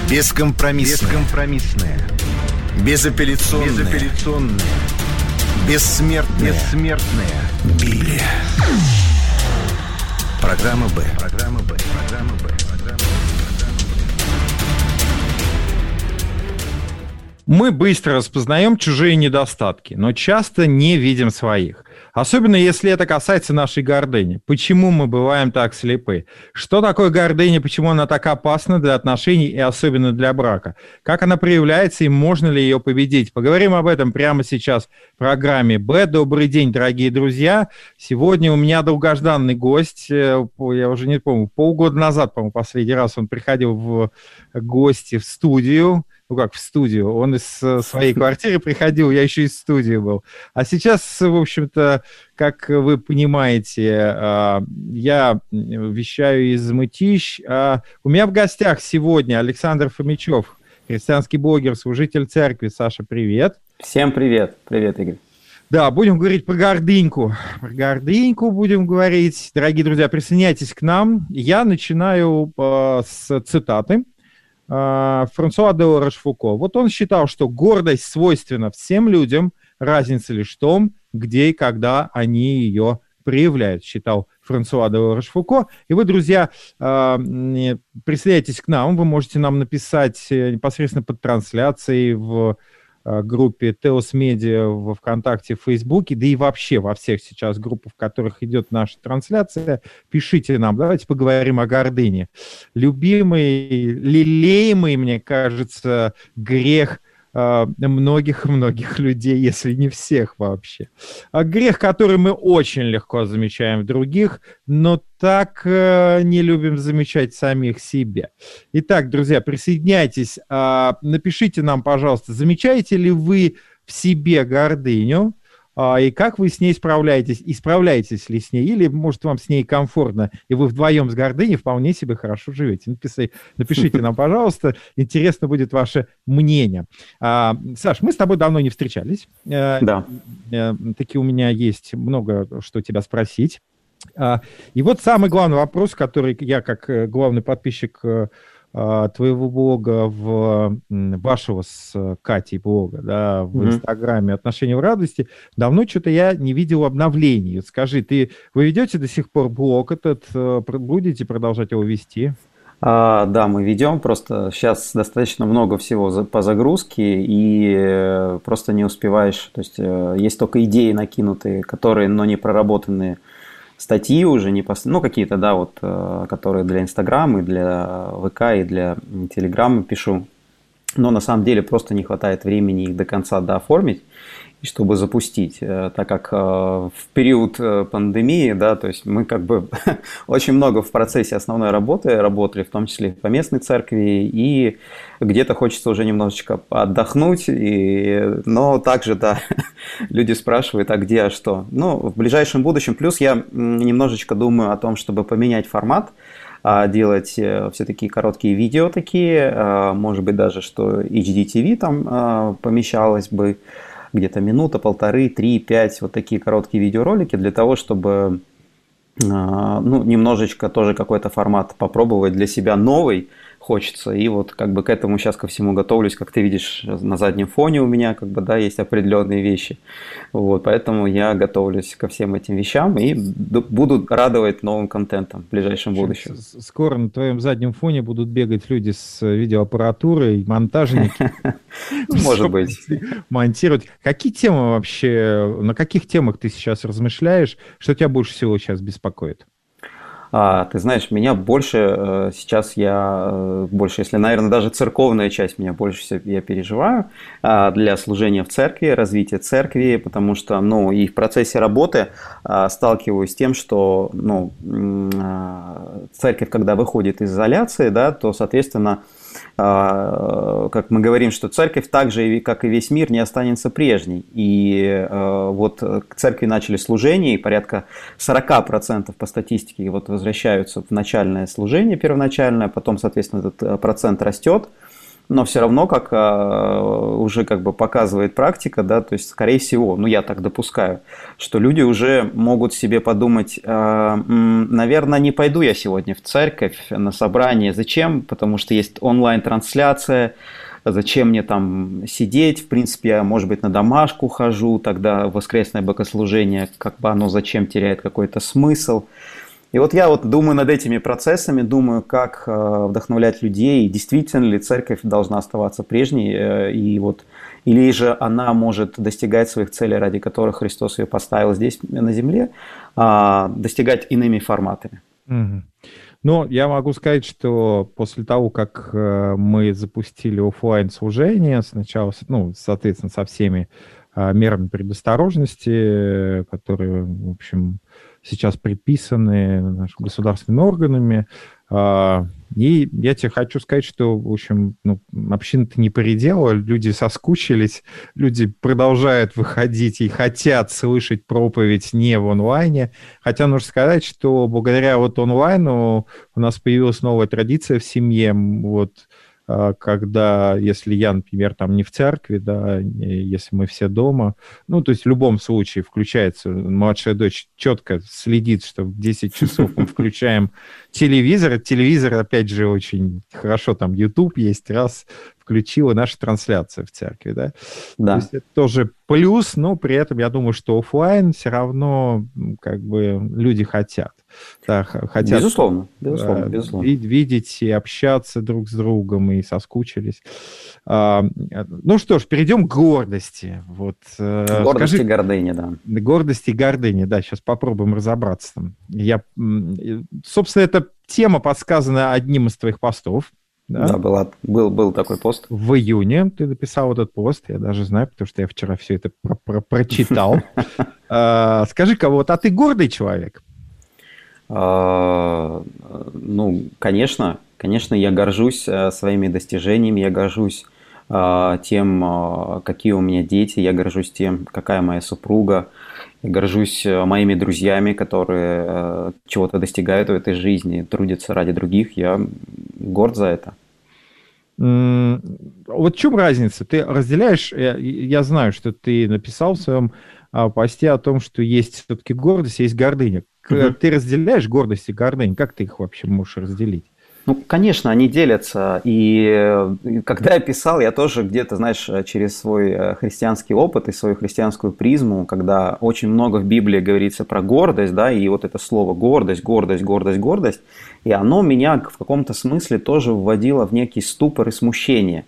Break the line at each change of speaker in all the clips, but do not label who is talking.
Бескомпромиссная. Безапелляционная. Бессмертная. Библия. Программа «Б».
Мы быстро распознаем чужие недостатки, но часто не видим своих. Особенно если это касается нашей гордыни. Почему мы бываем так слепы? Что такое гордыня, почему она так опасна для отношений и особенно для брака? Как она проявляется и можно ли ее победить? Поговорим об этом прямо сейчас в программе «Б». Добрый день, дорогие друзья. Сегодня у меня долгожданный гость. Я уже не помню, полгода назад, по-моему, последний раз он приходил в гости в студию. Ну как в студию, он из своей квартиры приходил, я еще из студии был. А сейчас, в общем-то, как вы понимаете, я вещаю из Мытищ. У меня в гостях сегодня Александр Фомичев, христианский блогер, служитель церкви. Саша, привет.
Всем привет. Привет, Игорь.
Да, будем говорить про гордыньку. Про гордыньку будем говорить. Дорогие друзья, присоединяйтесь к нам. Я начинаю с цитаты Франсуа де ла Рошфуко. Вот он считал, что гордость свойственна всем людям, разница лишь в том, где и когда они ее проявляют, считал Франсуа де ла Рошфуко. И вы, друзья, присоединяйтесь к нам, вы можете нам написать непосредственно под трансляцией в группе Теос Медиа в ВКонтакте, в Фейсбуке, да и вообще во всех сейчас группах, в которых идет наша трансляция. Пишите нам, давайте поговорим о гордыне. Любимый, лелеемый, мне кажется, грех многих людей, если не всех вообще. Грех, который мы очень легко замечаем в других, но так не любим замечать самих себя. Итак, друзья, присоединяйтесь, напишите нам, пожалуйста, замечаете ли вы в себе гордыню, и как вы с ней справляетесь, и справляетесь ли с ней, или, может, вам с ней комфортно, и вы вдвоем с гордыней вполне себе хорошо живете. Напишите нам, пожалуйста, интересно будет ваше мнение. Саш, мы с тобой давно не встречались.
Да.
Таки у меня есть много что тебя спросить. И вот самый главный вопрос, который я, как главный подписчик твоего блога, вашего с Катей блога, да, в Инстаграме «Отношения в радости», давно что-то я не видел обновлений. Вот скажи, вы ведете до сих пор блог этот, будете продолжать его вести?
Да, мы ведем, просто сейчас достаточно много всего по загрузке, и просто не успеваешь, то есть есть только идеи накинутые, которые, но не проработанные, статьи уже, какие-то, да, вот, которые для Инстаграма, и для ВК, и для Телеграма пишу. Но на самом деле просто не хватает времени их до конца дооформить, и чтобы запустить, так как в период пандемии, да, то есть мы как бы очень много в процессе основной работы работали, в том числе по местной церкви, и где-то хочется уже немножечко отдохнуть, но также, да, люди спрашивают, а где, а что. Ну, в ближайшем будущем, плюс я немножечко думаю о том, чтобы поменять формат, делать все-таки короткие видео такие, может быть даже, что HDTV там помещалось бы, где-то минута, полторы, 3, 5, вот такие короткие видеоролики для того, чтобы немножечко тоже какой-то формат попробовать для себя новый хочется. И вот как бы к этому сейчас ко всему готовлюсь. Как ты видишь, на заднем фоне у меня как бы, да, есть определенные вещи. Вот, поэтому я готовлюсь ко всем этим вещам и буду радовать новым контентом в ближайшем будущем.
Скоро на твоем заднем фоне будут бегать люди с видеоаппаратурой, монтажники.
Может быть.
Монтировать. Какие темы вообще, на каких темах ты сейчас размышляешь? Что тебя больше всего сейчас беспокоит?
Ты знаешь, меня больше сейчас, если, наверное, даже церковная часть меня больше всего я переживаю для служения в церкви, развития церкви, потому что, и в процессе работы сталкиваюсь с тем, что, церковь, когда выходит из изоляции, да, то, соответственно, как мы говорим, что церковь так же, как и весь мир, не останется прежней. И вот к церкви начали служение, и порядка 40% по статистике возвращаются в начальное служение первоначальное, потом, соответственно, этот процент растет. но все равно, как уже как бы показывает практика, да, то есть, скорее всего, ну, я так допускаю, что люди уже могут себе подумать, наверное, не пойду я сегодня в церковь на собрание. Зачем? Потому что есть онлайн-трансляция. Зачем мне там сидеть? В принципе, я, может быть, на домашку хожу, тогда воскресное богослужение, как бы оно зачем теряет какой-то смысл. И вот я вот думаю над этими процессами, думаю, как вдохновлять людей, действительно ли церковь должна оставаться прежней, и вот, или же она может достигать своих целей, ради которых Христос ее поставил здесь, на земле, достигать иными форматами.
Мгм. Ну, я могу сказать, что после того, как мы запустили оффлайн служение, сначала, ну, соответственно, со всеми мерами предосторожности, которые, в общем, сейчас предписаны нашими государственными органами, и я тебе хочу сказать, что, в общем, ну, община-то не поредела, люди соскучились, люди продолжают выходить и хотят слышать проповедь не в онлайне. Хотя нужно сказать, что благодаря вот онлайну у нас появилась новая традиция в семье, вот, когда, если я, например, там не в церкви, да, если мы все дома, ну, то есть в любом случае включается, младшая дочь четко следит, что в 10 часов мы включаем телевизор. Телевизор, опять же, очень хорошо, там YouTube есть, раз включила наша трансляция в церкви, да.
Да.
То есть это тоже плюс, но при этом я думаю, что офлайн все равно как бы люди хотят. Да, хотят
Безусловно, безусловно.
видеть и общаться друг с другом, и соскучились. Ну что ж, перейдем к гордости. Вот,
Гордость и гордыня, да.
Гордость и гордыня, да, сейчас попробуем разобраться там. Собственно, эта тема подсказана одним из твоих постов. Да,
был такой пост.
В июне ты написал этот пост, я даже знаю, потому что я вчера все это прочитал. Скажи-ка, вот, а ты гордый человек?
Ну, конечно, я горжусь своими достижениями, я горжусь тем, какие у меня дети, я горжусь тем, какая моя супруга, я горжусь моими друзьями, которые чего-то достигают в этой жизни, трудятся ради других, я горд за это.
Вот в чем разница? Ты разделяешь, я знаю, что ты написал в своем посте о том, что есть все-таки гордость, есть гордыня. Ты разделяешь гордость и гордыню? Как ты их вообще можешь разделить?
Ну, конечно, они делятся. И когда я писал, я тоже где-то, знаешь, через свой христианский опыт и свою христианскую призму, когда очень много в Библии говорится про гордость, да, и вот это слово гордость, и оно меня в каком-то смысле тоже вводило в некий ступор и смущение,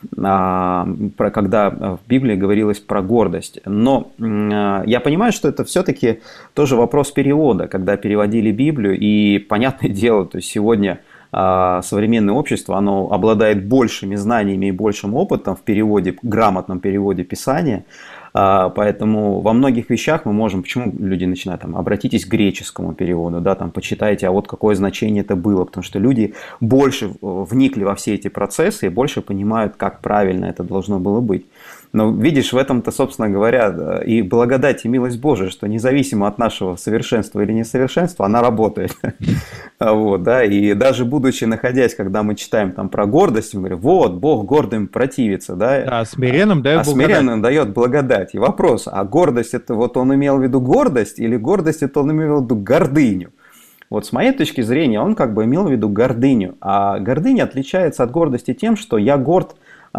когда в Библии говорилось про гордость. Но я понимаю, что это все-таки тоже вопрос перевода, когда переводили Библию, и понятное дело, то есть сегодня современное общество, оно обладает большими знаниями и большим опытом в переводе, грамотном переводе Писания, поэтому во многих вещах мы можем, почему люди начинают, там, обратитесь к греческому переводу, да, там, почитайте, а вот какое значение это было, потому что люди больше вникли во все эти процессы и больше понимают, как правильно это должно было быть. Но видишь, в этом-то, собственно говоря, и благодать, и милость Божия, что независимо от нашего совершенства или несовершенства, она работает. Вот, да? И даже будучи, находясь, когда мы читаем там про гордость, мы говорим, вот, Бог гордым противится. Да?
А смиренным дает благодать.
Смиренным дает благодать. И вопрос, а гордость, это вот он имел в виду гордость, или гордость, это он имел в виду гордыню? Вот с моей точки зрения, он как бы имел в виду гордыню. А гордыня отличается от гордости тем, что я горд...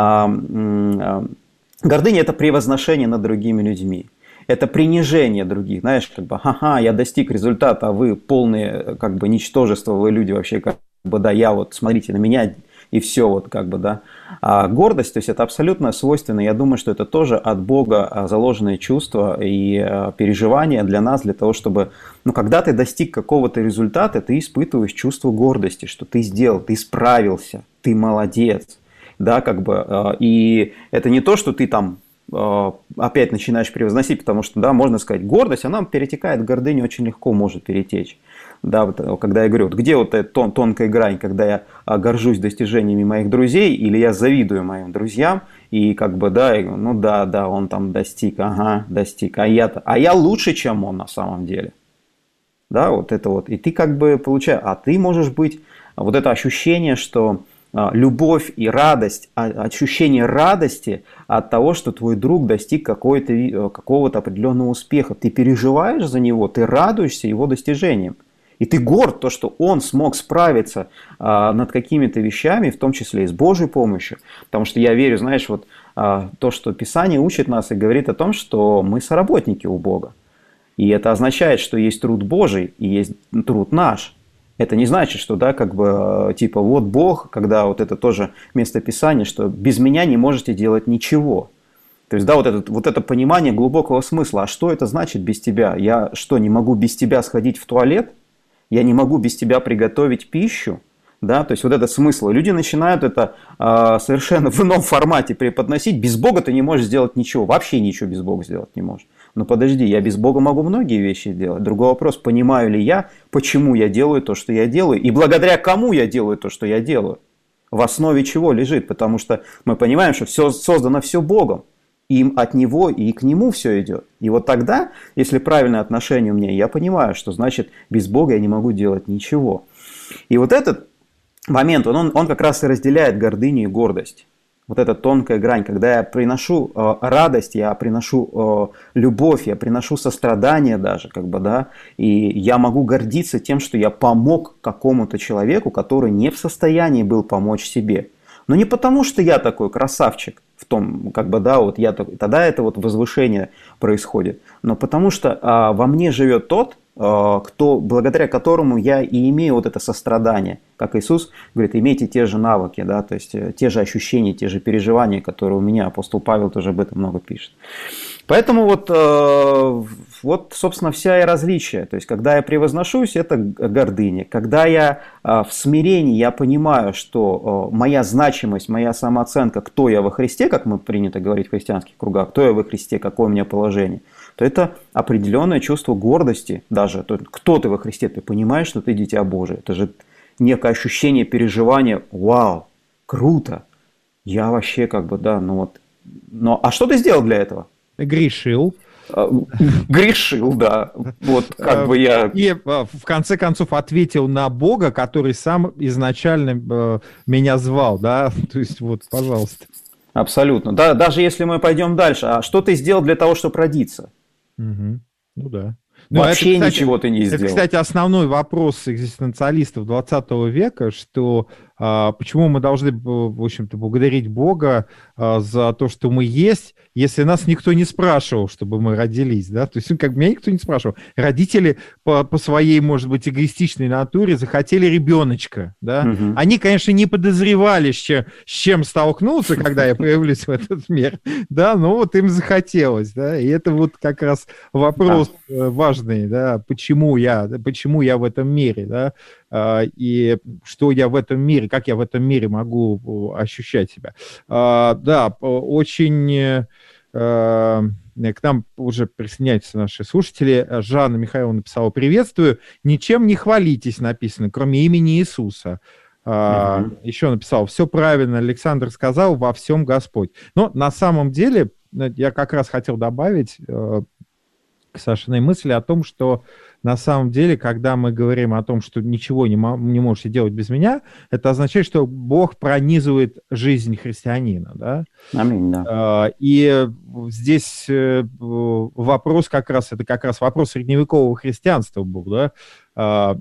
Гордыня – это превозношение над другими людьми. Это принижение других. Знаешь, как бы, ха-ха, я достиг результата, а вы полные, как бы, ничтожества, вы люди вообще, как бы, да, я вот, смотрите на меня, и все, вот, как бы, да. А гордость, то есть, это абсолютно свойственно. Я думаю, что это тоже от Бога заложенные чувства и переживания для нас, для того, чтобы, ну, когда ты достиг какого-то результата, ты испытываешь чувство гордости, что ты сделал, ты справился, ты молодец. Да, как бы, и это не то, что ты там опять начинаешь превозносить, потому что, да, можно сказать, гордость, она перетекает в гордыню, очень легко может перетечь. Да, вот, когда я говорю, вот где вот эта тонкая грань, когда я горжусь достижениями моих друзей, или я завидую моим друзьям, и как бы, да, ну да, он там достиг, достиг, а я лучше, чем он на самом деле. Да, вот это вот, и ты как бы получаешь, а ты можешь быть, вот это ощущение, что любовь и радость, ощущение радости от того, что твой друг достиг какого-то определенного успеха. Ты переживаешь за него, ты радуешься его достижениям. И ты горд, то, что он смог справиться над какими-то вещами, в том числе и с Божьей помощью. Потому что я верю, знаешь, вот то, что Писание учит нас и говорит о том, что мы соработники у Бога. И это означает, что есть труд Божий и есть труд наш. Это не значит, что, да, как бы, типа, вот Бог, когда вот это тоже место Писания, что без меня не можете делать ничего. То есть, да, вот это понимание глубокого смысла. А что это значит без тебя? Я что, не могу без тебя сходить в туалет? Я не могу без тебя приготовить пищу? Да, то есть вот этот смысл. Люди начинают это совершенно в ином формате преподносить. Без Бога ты не можешь сделать ничего. Вообще ничего без Бога сделать не можешь. Но подожди, я без Бога могу многие вещи делать. Другой вопрос, понимаю ли я, почему я делаю то, что я делаю, и благодаря кому я делаю то, что я делаю. В основе чего лежит. Потому что мы понимаем, что все создано все Богом. И от Него и к Нему все идет. И вот тогда, если правильное отношение у меня, я понимаю, что значит без Бога я не могу делать ничего. И вот этот момент, он как раз и разделяет гордыню и гордость. Вот эта тонкая грань, когда я приношу радость, я приношу любовь, я приношу сострадание даже, как бы, да, и я могу гордиться тем, что я помог какому-то человеку, который не в состоянии был помочь себе. Но не потому, что я такой красавчик, в том, как бы, да, вот я такой, тогда это вот возвышение происходит, но потому что во мне живет тот, благодаря которому я и имею вот это сострадание. Как Иисус говорит, имейте те же навыки, да, то есть те же ощущения, те же переживания, которые у меня. Апостол Павел тоже об этом много пишет. Поэтому вот, собственно, вся и различие. То есть, когда я превозношусь, это гордыня. Когда я в смирении, я понимаю, что моя значимость, моя самооценка, кто я во Христе, как мы принято говорить в христианских кругах, кто я во Христе, какое у меня положение, то это определенное чувство гордости даже. Кто ты во Христе, ты понимаешь, что ты дитя Божие. Это же некое ощущение, переживания. Вау, круто. Я вообще как бы, да, ну вот. Но, а что ты сделал для этого?
Грешил.
Грешил, да. Вот как бы я...
И в конце концов ответил на Бога, который сам изначально меня звал, да? То есть вот, пожалуйста.
Абсолютно. Да, даже если мы пойдем дальше, а что ты сделал для того, чтобы родиться?
Угу. Ну да.
Вообще это, кстати, ничего ты не сделал.
Это, кстати, основной вопрос экзистенциалистов 20 века, что почему мы должны, в общем-то, благодарить Бога за то, что мы есть, если нас никто не спрашивал, чтобы мы родились, да? То есть, как бы меня никто не спрашивал. Родители по своей, может быть, эгоистичной натуре захотели ребеночка, да? Угу. Они, конечно, не подозревали, с чем столкнуться, когда я появлюсь в этот мир, да? Но вот им захотелось, да? И это вот как раз вопрос важный, да? Почему я в этом мире, да? И что я в этом мире, как я в этом мире могу ощущать себя. Да, очень... К нам уже присоединяются наши слушатели. Жанна Михайловна написала: «Приветствую. Ничем не хвалитесь», написано, кроме имени Иисуса. Еще написал: «Все правильно, Александр сказал, во всем Господь». Но на самом деле я как раз хотел добавить к Сашиной мысли о том, что на самом деле, когда мы говорим о том, что ничего не можете делать без меня, это означает, что Бог пронизывает жизнь христианина. Да?
Аминь, да.
И здесь вопрос как раз вопрос средневекового христианства был. Да?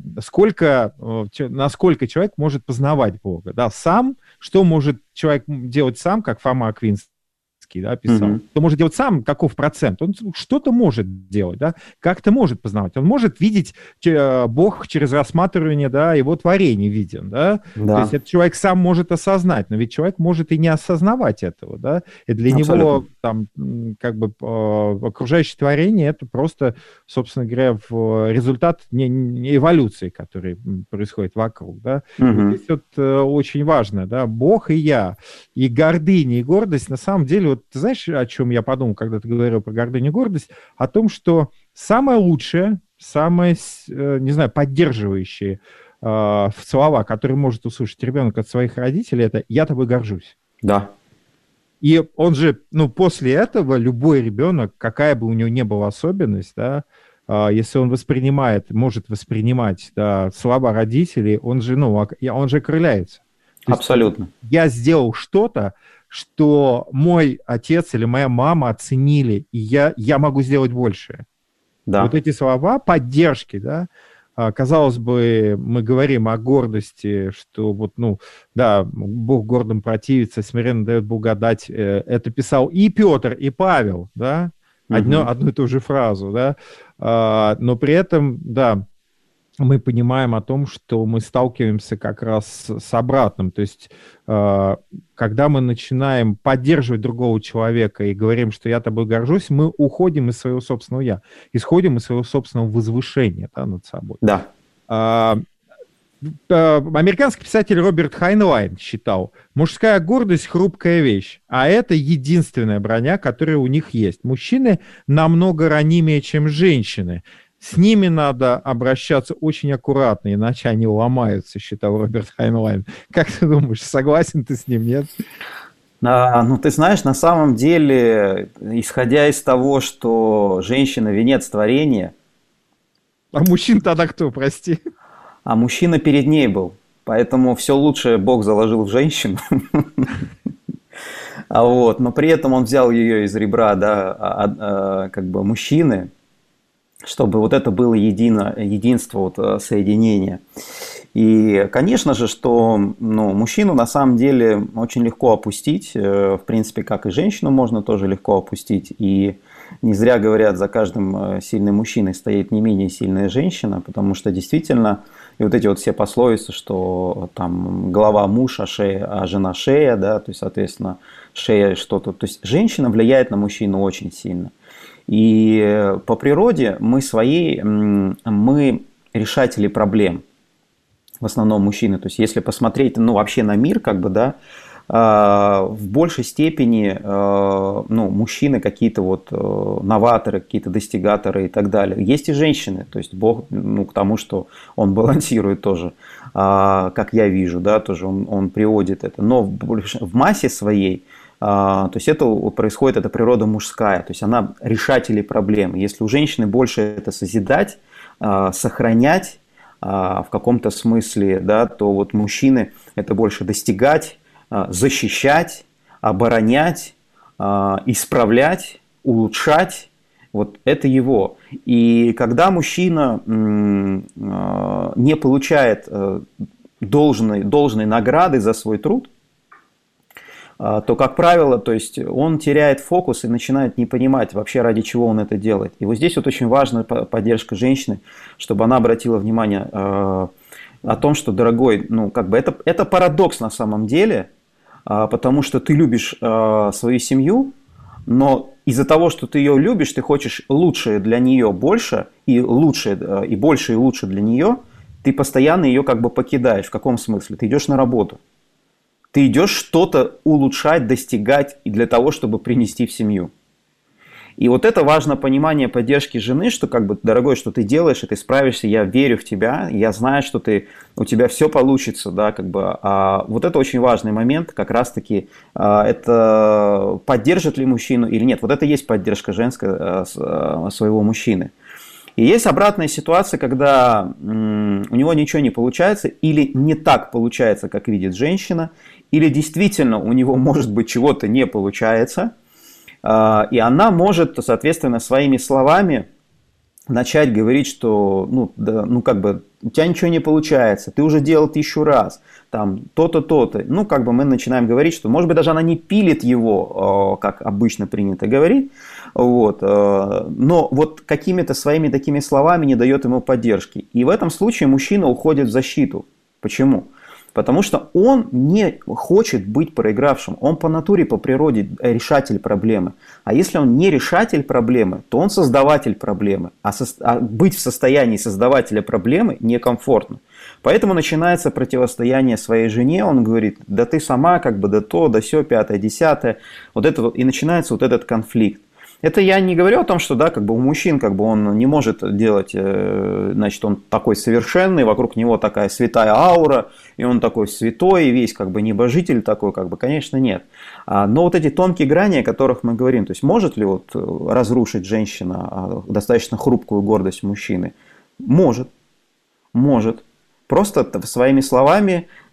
Насколько человек может познавать Бога? Да? Сам, что может человек делать сам, как Фома Аквинский, да, писал, что может делать сам, каков процент, он что-то может делать, да, как-то может познавать, он может видеть Бог через рассматривание, да, его творений виден, да, то есть этот человек сам может осознать, но ведь человек может и не осознавать этого, да, и для него там как бы окружающее творение это просто, собственно говоря, результат не эволюции, которая происходит вокруг, да, здесь вот очень важно, да, Бог и я, и гордыня, и гордость, на самом деле, вот ты знаешь, о чем я подумал, когда ты говорил про гордыню и гордость? О том, что самое лучшее, самое, не знаю, поддерживающее слова, которые может услышать ребенок от своих родителей, это «я тобой горжусь».
Да.
И он же, после этого любой ребенок, какая бы у него ни была особенность, да, если он может воспринимать, да, слова родителей, он же окрыляется. То есть
Абсолютно.
я сделал что-то, что мой отец или моя мама оценили, и я могу сделать больше.
Да.
Вот эти слова поддержки, да, казалось бы, мы говорим о гордости, что вот, ну, да, Бог гордым противится, смиренно дает благодать. Это писал и Петр, и Павел, да, одну и ту же фразу, да, но при этом, да, мы понимаем о том, что мы сталкиваемся как раз с обратным. То есть, когда мы начинаем поддерживать другого человека и говорим, что я тобой горжусь, мы уходим из своего собственного «я», исходим из своего собственного возвышения, да, над собой.
Да.
Американский писатель Роберт Хайнлайн считал, мужская гордость – хрупкая вещь, а это единственная броня, которая у них есть. Мужчины намного ранимее, чем женщины. С ними надо обращаться очень аккуратно, иначе они ломаются, считал Роберт Хайнлайн. Как ты думаешь, согласен ты с ним, нет?
Ну, ты знаешь, на самом деле, исходя из того, что женщина – венец творения…
А мужчин тогда кто, прости?
А мужчина перед ней был, поэтому все лучшее Бог заложил в женщину. Но при этом он взял ее из ребра, да, как бы мужчины, чтобы вот это было единство, вот, соединение. И, конечно же, что мужчину на самом деле очень легко опустить, в принципе, как и женщину можно тоже легко опустить. И не зря говорят, за каждым сильным мужчиной стоит не менее сильная женщина, потому что действительно, и вот эти вот все пословицы, что там голова муж, а жена шея, да, то есть, соответственно, шея что-то. То есть женщина влияет на мужчину очень сильно. И по природе мы решатели проблем, в основном мужчины. То есть если посмотреть, вообще на мир, как бы, да, в большей степени, мужчины какие-то вот новаторы, какие-то достигаторы и так далее. Есть и женщины, то есть Бог, к тому, что он балансирует тоже, как я вижу, да, тоже он приводит это. Но в массе своей, то есть это происходит, это природа мужская, то есть она решатели проблем. Если у женщины больше это созидать, сохранять в каком-то смысле, да, то вот мужчины это больше достигать, защищать, оборонять, исправлять, улучшать. Вот это его. И когда мужчина не получает должной награды за свой труд, то, как правило, то есть он теряет фокус и начинает не понимать вообще, ради чего он это делает. И вот здесь вот очень важна поддержка женщины, чтобы она обратила внимание о том, что, дорогой, это парадокс на самом деле, потому что ты любишь свою семью, но из-за того, что ты ее любишь, ты хочешь лучшее для нее больше, и лучше, и больше, и лучше для нее, ты постоянно ее как бы покидаешь. В каком смысле? Ты идешь на работу. Ты идешь что-то улучшать, достигать и для того, чтобы принести в семью. И вот это важно понимание поддержки жены, что как бы, дорогой, что ты делаешь, и ты справишься, я верю в тебя, я знаю, что у тебя все получится, да, как бы. Вот это очень важный момент, как раз-таки, это поддержит ли мужчину или нет. Вот это и есть поддержка женская своего мужчины. И есть обратная ситуация, когда у него ничего не получается или не так получается, как видит женщина, или действительно у него, может быть, чего-то не получается, и она может, соответственно, своими словами начать говорить, что у тебя ничего не получается, ты уже делал 1000 раз, там то-то, то-то. Мы начинаем говорить, что, может быть, даже она не пилит его, как обычно принято говорить, но вот какими-то своими такими словами не дает ему поддержки. И в этом случае мужчина уходит в защиту. Почему? Потому что он не хочет быть проигравшим. Он по натуре, по природе решатель проблемы. А если он не решатель проблемы, то он создаватель проблемы. А быть в состоянии создавателя проблемы некомфортно. Поэтому начинается противостояние своей жене. Он говорит, да ты сама, да то, да сё, 5-е, 10-е. И начинается вот этот конфликт. Это я не говорю о том, что у мужчин он не может делать, значит, он такой совершенный, вокруг него такая святая аура, и он такой святой, и весь небожитель такой, конечно, нет. Но вот эти тонкие грани, о которых мы говорим, то есть может ли разрушить женщина достаточно хрупкую гордость мужчины? Может. Просто своими словами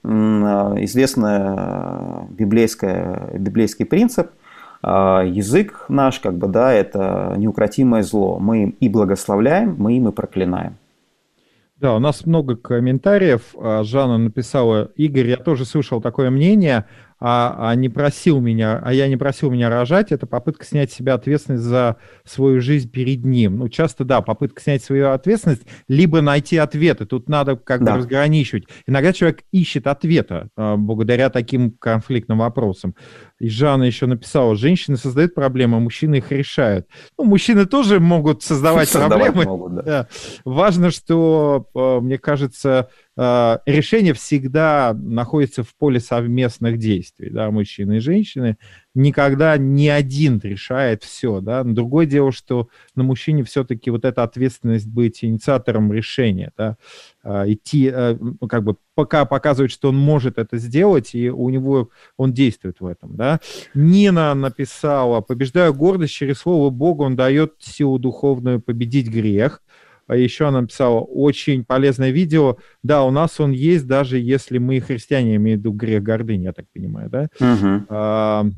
известный библейский принцип. Язык наш, как бы, да, это неукротимое зло. Мы им и благословляем, мы им и проклинаем.
Да, у нас много комментариев. Жанна написала: Игорь, я тоже слышал такое мнение, я не просил меня рожать. Это попытка снять с себя ответственность за свою жизнь перед ним. Ну, часто, да, попытка снять свою ответственность, либо найти ответы. Тут надо как бы разграничивать. Иногда человек ищет ответа благодаря таким конфликтным вопросам. И Жанна еще написала: женщины создают проблемы, а мужчины их решают. Ну, мужчины тоже могут создавать проблемы. Да. Важно, что, мне кажется, решение всегда находится в поле совместных действий, да, мужчины и женщины. Никогда не один решает все, да. Но другое дело, что на мужчине все-таки вот эта ответственность быть инициатором решения, да, идти, как бы пока показывать, что он может это сделать, и у него он действует в этом, да. Нина написала: побеждаю гордость через слово Бога, он дает силу духовную победить грех. А еще она написала: очень полезное видео. Да, у нас он есть, даже если мы христиане, имею в виду грех гордыни, я так понимаю, да? Угу.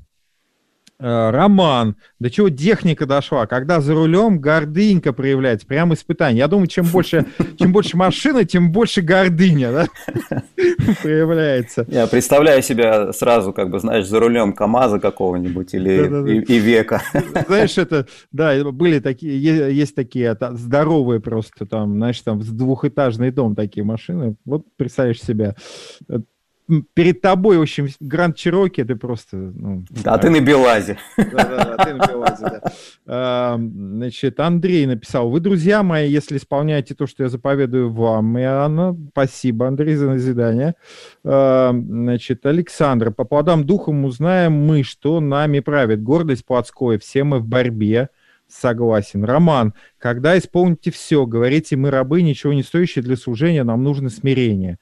Роман: до чего техника дошла? Когда за рулем гордынька проявляется, прям испытание. Я думаю, чем больше машины, тем больше гордыня, да? Проявляется.
Я представляю себя сразу, как бы, знаешь, за рулем КамАЗа какого-нибудь или Ивека.
Знаешь, это, да, были такие, есть такие здоровые просто там, знаешь, там двухэтажный дом такие машины. Вот представляешь себя. Перед тобой, в общем, Гранд Чироки, ты просто... Ну,
а ты на БелАЗе.
Да, ты на БелАЗе, да. Значит, Андрей написал: вы, друзья мои, если исполняете то, что я заповедую вам, и Анна, спасибо, Андрей, за назидание. Значит, Александр: по плодам духом узнаем мы, что нами правит гордость плотской, все мы в борьбе. Согласен. Роман: когда исполните все, говорите, мы рабы, ничего не стоящие для служения, нам нужно смирение.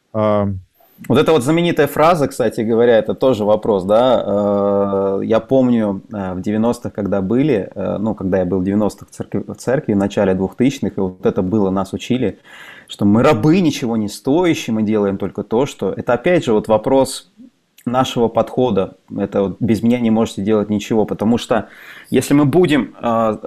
Вот эта вот знаменитая фраза, кстати говоря, это тоже вопрос, да. Я помню в 90-х, когда я был в 90-х в церкви, в начале 2000-х, и вот это было, нас учили, что мы рабы, ничего не стоящие, мы делаем только то, что... Это опять же вот вопрос нашего подхода. Это вот без меня не можете делать ничего, потому что если мы будем...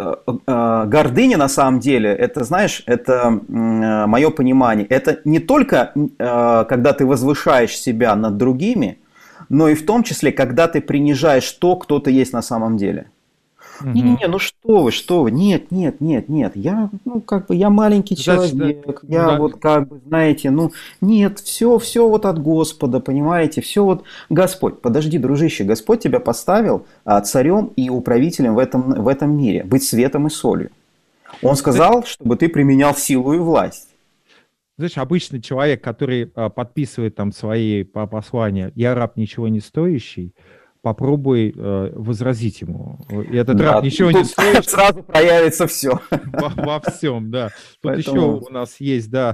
гордыня на самом деле, это, знаешь, это мое понимание, это не только когда ты возвышаешь себя над другими, но и в том числе, когда ты принижаешь то, кто ты есть на самом деле. Не-не-не, ну что вы, нет, я, я маленький человек, вот как бы, знаете, нет, все вот от Господа, понимаете, все вот Господь. Подожди, дружище, Господь тебя поставил царем и управителем в этом мире, быть светом и солью. Он сказал, чтобы ты применял силу и власть.
Знаешь, обычный человек, который подписывает там свои послания: я раб, ничего не стоящий, попробуй возразить ему. И этот раб ничего не стоит.
Сразу проявится все.
Во всем, да. Тут еще у нас есть, да,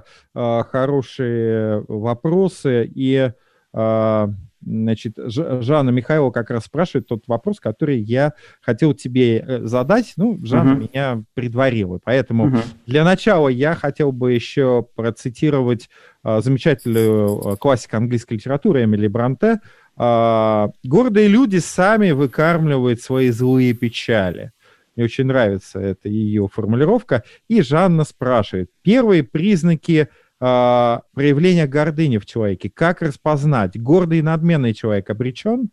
хорошие вопросы. И, значит, Жанна Михайлова как раз спрашивает тот вопрос, который я хотел тебе задать. Ну, Жанна меня предварила. Поэтому для начала я хотел бы еще процитировать замечательную классика английской литературы Эмили Бронте. Гордые люди сами выкармливают свои злые печали. Мне очень нравится эта ее формулировка. И Жанна спрашивает: первые признаки проявления гордыни в человеке. Как распознать? Гордый и надменный человек обречен?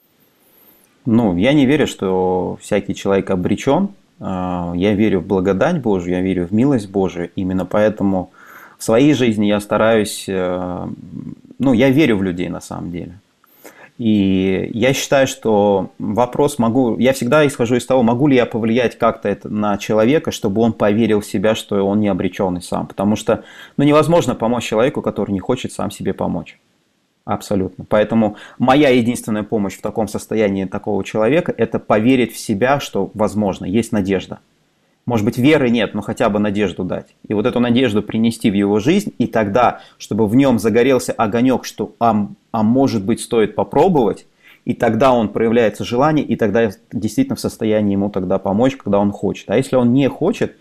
Я не верю, что всякий человек обречен. Я верю в благодать Божию, я верю в милость Божию. Именно поэтому в своей жизни я стараюсь... я верю в людей на самом деле. И я считаю, что я всегда исхожу из того, могу ли я повлиять как-то на человека, чтобы он поверил в себя, что он не обреченный сам. Потому что невозможно помочь человеку, который не хочет сам себе помочь. Абсолютно. Поэтому моя единственная помощь в таком состоянии такого человека – это поверить в себя, что возможно, есть надежда. Может быть, веры нет, но хотя бы надежду дать. И вот эту надежду принести в его жизнь, и тогда, чтобы в нем загорелся огонек, что может быть, стоит попробовать, и тогда он проявляется желание, и тогда я действительно в состоянии ему тогда помочь, когда он хочет. А если он не хочет,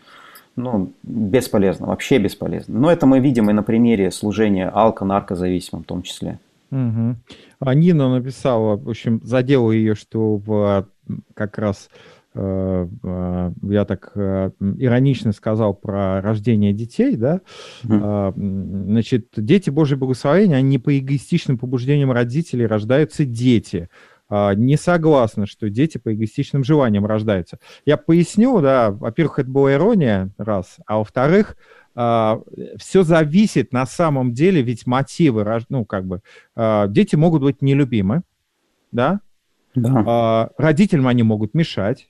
бесполезно, вообще бесполезно. Но это мы видим и на примере служения наркозависимым в том числе.
Мгм. А Нина написала, в общем, задела ее, что как раз я так иронично сказал про рождение детей, да,
Мгм.
значит, дети Божьего благословения, они не по эгоистичным побуждениям родителей рождаются дети. Не согласна, что дети по эгоистичным желаниям рождаются. Я поясню, да, во-первых, это была ирония, раз, а во-вторых, все зависит на самом деле, ведь мотивы, ну, как бы, дети могут быть нелюбимы, да,
Да.
родителям они могут мешать,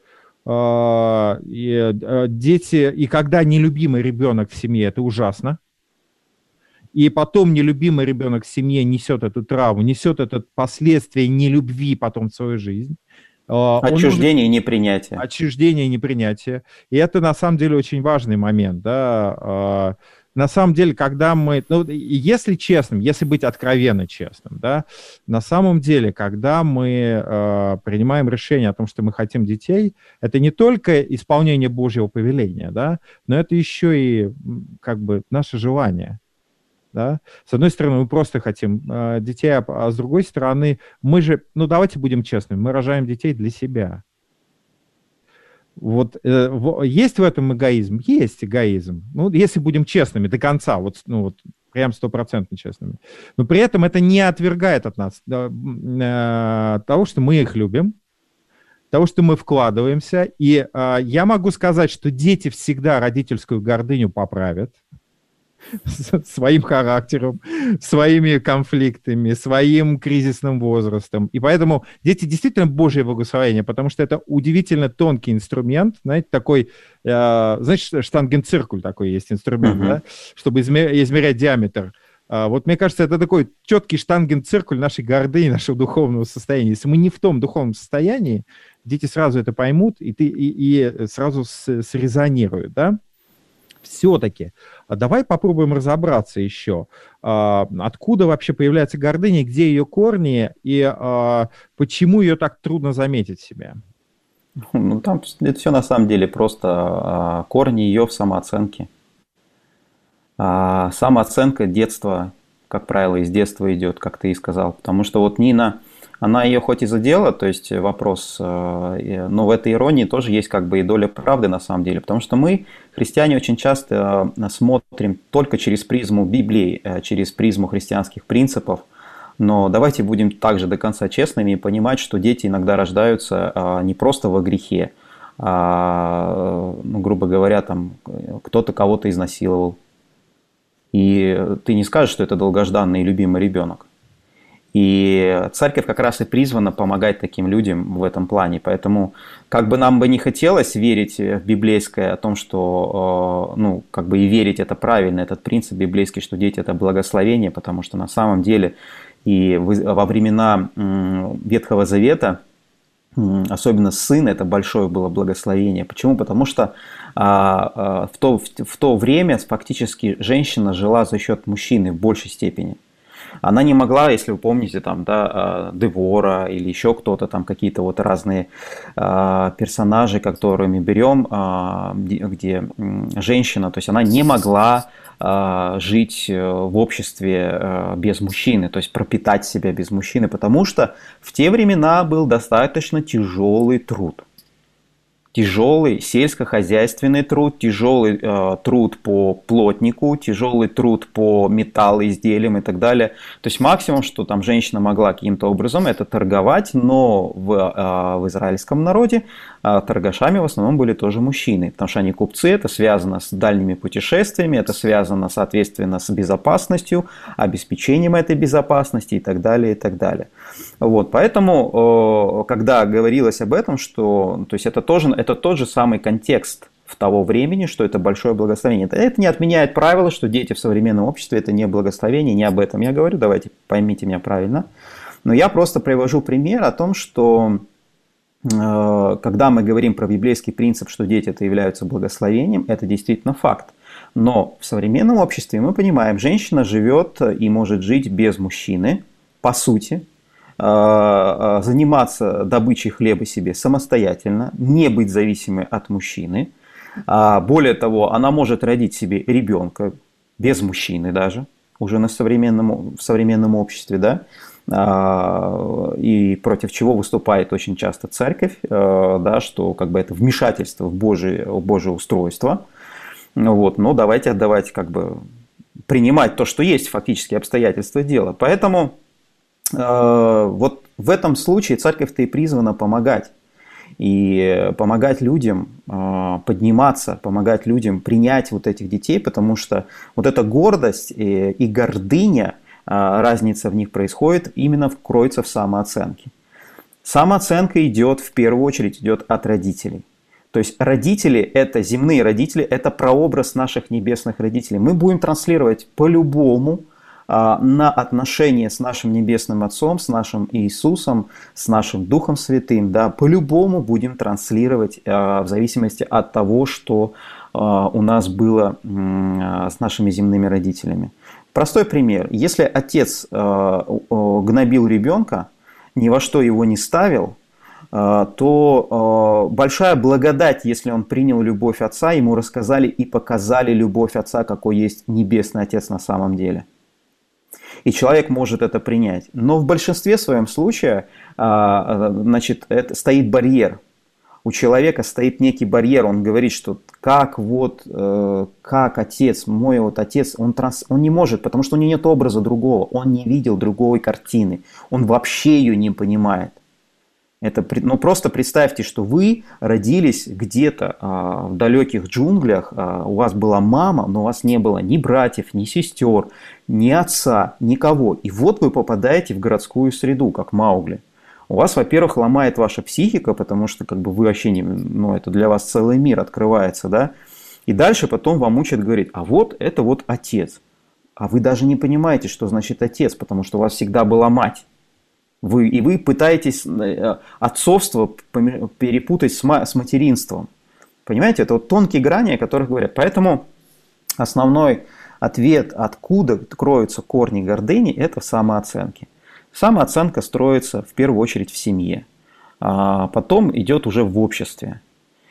дети, и когда нелюбимый ребенок в семье, это ужасно, и потом нелюбимый ребенок в семье несет эту травму, несет это последствия нелюбви потом в свою жизнь, он может
Отчуждение и непринятие.
отчуждение и непринятие. И это на самом деле очень важный момент, да. На самом деле, когда мы, ну, если честным, если быть откровенно честным, да, на самом деле, когда мы принимаем решение о том, что мы хотим детей, это не только исполнение Божьего повеления, да, но это еще и как бы наше желание. Да? С одной стороны, мы просто хотим детей, а с другой стороны, мы же, ну давайте будем честными, мы рожаем детей для себя. Вот есть в этом эгоизм? Есть эгоизм. Ну, если будем честными до конца, вот, ну, вот прям 100% честными. Но при этом это не отвергает от нас того, что мы их любим, того, что мы вкладываемся. И я могу сказать, что дети всегда родительскую гордыню поправят своим характером, своими конфликтами, своим кризисным возрастом. И поэтому дети действительно Божье благословение, потому что это удивительно тонкий инструмент, знаете, такой, знаете, штангенциркуль такой есть инструмент, да, чтобы измерять диаметр. Вот мне кажется, это такой четкий штангенциркуль нашей гордыни, нашего духовного состояния. Если мы не в том духовном состоянии, дети сразу это поймут и сразу срезонируют, да. Все-таки давай попробуем разобраться еще, откуда вообще появляется гордыня, где ее корни и почему ее так трудно заметить в себе.
Ну, там это все на самом деле просто корни ее в самооценке. Самооценка детства, как правило, из детства идет, как ты и сказал. Потому что вот Нина, она ее хоть и задела, то есть вопрос, но в этой иронии тоже есть как бы и доля правды на самом деле. Потому что мы, христиане, очень часто смотрим только через призму Библии, через призму христианских принципов. Но давайте будем также до конца честными и понимать, что дети иногда рождаются не просто во грехе, ну, грубо говоря, там кто-то кого-то изнасиловал. И ты не скажешь, что это долгожданный и любимый ребенок. И церковь как раз и призвана помогать таким людям в этом плане. Поэтому, как бы нам бы не хотелось верить в библейское о том, что, ну, как бы и верить это правильно, этот принцип библейский, что дети это благословение, потому что на самом деле и во времена Ветхого Завета, особенно сын, это большое было благословение. Почему? Потому что в то время фактически женщина жила за счет мужчины в большей степени. Она не могла, если вы помните, там, да, Девора или еще кто-то, там какие-то вот разные персонажи, которыми берем, где женщина, то есть она не могла жить в обществе без мужчины, то есть пропитать себя без мужчины, потому что в те времена был достаточно тяжелый труд. Тяжелый сельскохозяйственный труд, тяжелый труд по плотнику, тяжелый труд по металлоизделиям и так далее. То есть максимум, что там женщина могла каким-то образом, это торговать, но в израильском народе торгашами в основном были тоже мужчины, потому что они купцы, это связано с дальними путешествиями, это связано, соответственно, с безопасностью, обеспечением этой безопасности и так далее, и так далее. Вот, поэтому, когда говорилось об этом, что, то есть это тот же самый контекст в того времени, что это большое благословение. Это не отменяет правило, что дети в современном обществе это не благословение, не об этом я говорю, давайте поймите меня правильно. Но я просто привожу пример о том, что когда мы говорим про библейский принцип, что дети это являются благословением, это действительно факт. Но в современном обществе мы понимаем, женщина живет и может жить без мужчины, по сути, заниматься добычей хлеба себе самостоятельно, не быть зависимой от мужчины. Более того, она может родить себе ребенка без мужчины даже. уже в современном обществе, да, и против чего выступает очень часто церковь, да, что как бы это вмешательство в Божие устройство. Вот, но давайте отдавать, как бы принимать то, что есть фактически обстоятельства дела. Поэтому вот в этом случае церковь-то и призвана помогать. И помогать людям подниматься, помогать людям принять вот этих детей, потому что вот эта гордость и гордыня, разница в них происходит, именно кроется в самооценке. Самооценка идет, в первую очередь, идет от родителей. То есть родители, это земные родители, это прообраз наших небесных родителей. Мы будем транслировать по-любому на отношения с нашим Небесным Отцом, с нашим Иисусом, с нашим Духом Святым, да, по-любому будем транслировать в зависимости от того, что у нас было с нашими земными родителями. Простой пример. Если отец гнобил ребенка, ни во что его не ставил, то большая благодать, если он принял любовь отца, ему рассказали и показали любовь отца, какой есть Небесный Отец на самом деле. И человек может это принять. Но в большинстве своем случаев, значит, стоит барьер. У человека стоит некий барьер. Он говорит, что как отец, мой вот отец, он не может, потому что у него нет образа другого. Он не видел другой картины. Он вообще ее не понимает. Просто представьте, что вы родились где-то в далеких джунглях, у вас была мама, но у вас не было ни братьев, ни сестер, ни отца, никого. И вот вы попадаете в городскую среду, как Маугли. У вас, во-первых, ломает ваша психика, потому что как бы вы вообще не, это для вас целый мир открывается, да. И дальше потом вам учат говорить, а вот это вот отец. А вы даже не понимаете, что значит отец, потому что у вас всегда была мать. Вы пытаетесь отцовство перепутать с материнством. Понимаете, это вот тонкие грани, о которых говорят. Поэтому основной ответ, откуда кроются корни гордыни, это в самооценке. Самооценка строится в первую очередь в семье, а потом идет уже в обществе.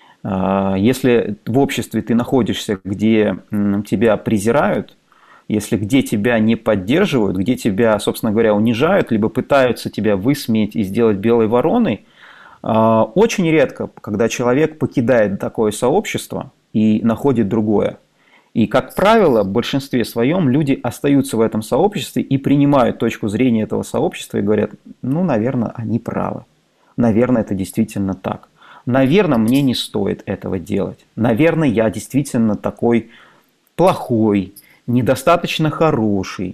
Если в обществе ты находишься, где тебя презирают, если где тебя не поддерживают, где тебя, собственно говоря, унижают, либо пытаются тебя высмеять и сделать белой вороной, очень редко, когда человек покидает такое сообщество и находит другое. И, как правило, в большинстве своем люди остаются в этом сообществе и принимают точку зрения этого сообщества и говорят, наверное, они правы. Наверное, это действительно так. Наверное, мне не стоит этого делать. Наверное, я действительно такой плохой, недостаточно хороший,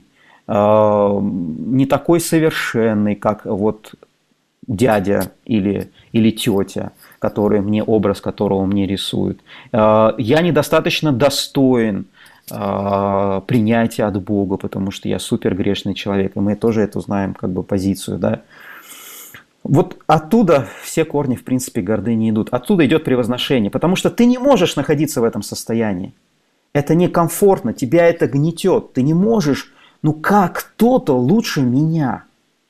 не такой совершенный, как вот дядя или тетя, образ которого мне рисуют. Я недостаточно достоин принятия от Бога, потому что я супер грешный человек, и мы тоже эту знаем как бы позицию, да. Вот оттуда все корни, в принципе, гордыни идут. Оттуда идет превозношение, потому что ты не можешь находиться в этом состоянии. Это некомфортно, тебя это гнетет. Ты не можешь, как кто-то лучше меня.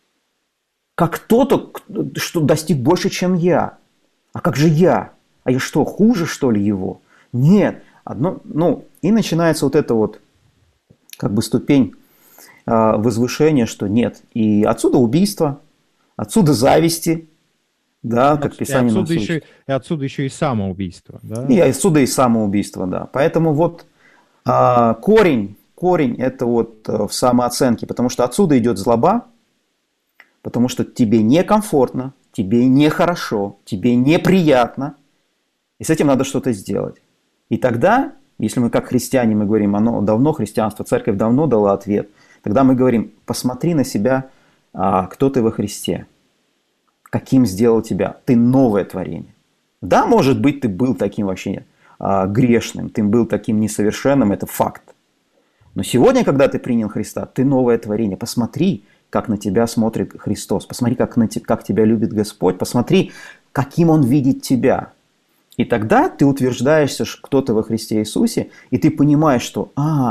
Как кто-то, что достиг больше, чем я. А как же я? А я что, хуже, что ли, его? Нет. И начинается вот эта вот, как бы ступень возвышения, что нет. И отсюда убийство, отсюда зависти, да, как Писание нам учит.
И отсюда еще и самоубийство. Да?
И отсюда и самоубийство, да. Поэтому вот корень это вот в самооценке, потому что отсюда идет злоба, потому что тебе некомфортно, тебе нехорошо, тебе неприятно, и с этим надо что-то сделать. И тогда, если мы как христиане, мы говорим, христианство, церковь давно дала ответ, тогда мы говорим, посмотри на себя, кто ты во Христе, каким сделал тебя, ты новое творение. Да, может быть, ты был таким вообще грешным, ты был таким несовершенным, это факт. Но сегодня, когда ты принял Христа, ты новое творение. Посмотри, как на тебя смотрит Христос. Посмотри, как тебя любит Господь. Посмотри, каким Он видит тебя. И тогда ты утверждаешься, кто ты во Христе Иисусе, и ты понимаешь, что,